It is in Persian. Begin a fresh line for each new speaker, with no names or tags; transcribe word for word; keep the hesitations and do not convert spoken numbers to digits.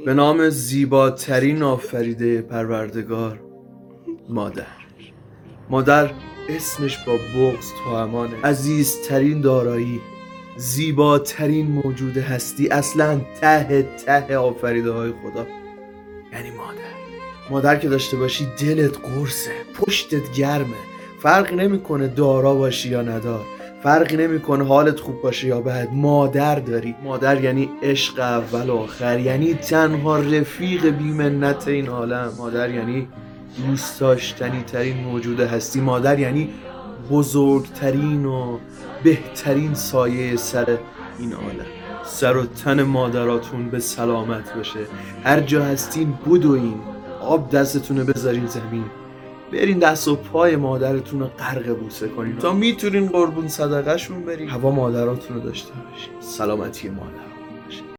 به نام زیباترین آفریده پروردگار، مادر. مادر اسمش با بغض توامانه. عزیزترین دارایی، زیباترین موجود هستی، اصلا ته ته آفریده های خدا یعنی مادر. مادر که داشته باشی دلت قرصه، پشتت گرمه، فرقی نمیکنه دارا باشی یا ندار، فرقی نمیکنه حالت خوب باشه یا بد. مادر داری. مادر یعنی عشق اول و آخر، یعنی تنها رفیق بی‌منت این عالم. مادر یعنی دوست داشتنی ترین موجود هستی. مادر یعنی بزرگترین و بهترین سایه سر این عالم. سر و تن مادراتون به سلامت باشه. هر جا هستین بدوین، آب دستتونه بذارین زمین، برین دست و پای مادرتون رو غرق بوسه کنین تا میتونین قربون صدقه شون برین. هوا مادراتون رو داشته باشین. سلامتی مادر.